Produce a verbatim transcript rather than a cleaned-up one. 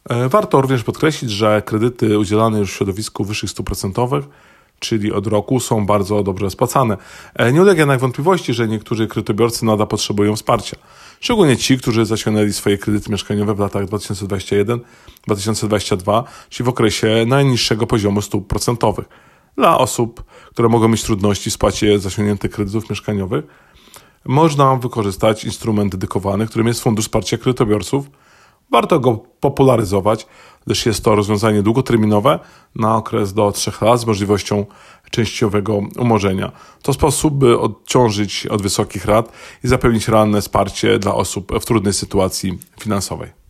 Warto również podkreślić, że kredyty udzielane już w środowisku wyższych stóp procentowych, czyli od roku, są bardzo dobrze spłacane. Nie ulega jednak wątpliwości, że niektórzy kredytobiorcy nadal potrzebują wsparcia. Szczególnie ci, którzy zaciągnęli swoje kredyty mieszkaniowe w latach dwa tysiące dwudziestym pierwszym do dwa tysiące dwudziestego drugiego, czyli w okresie najniższego poziomu stóp procentowych. Dla osób, które mogą mieć trudności w spłacie zaciągniętych kredytów mieszkaniowych, można wykorzystać instrument dedykowany, którym jest Fundusz Wsparcia Kredytobiorców. Warto go popularyzować, gdyż jest to rozwiązanie długoterminowe na okres do trzech lat z możliwością częściowego umorzenia. To sposób, by odciążyć od wysokich rat i zapewnić realne wsparcie dla osób w trudnej sytuacji finansowej.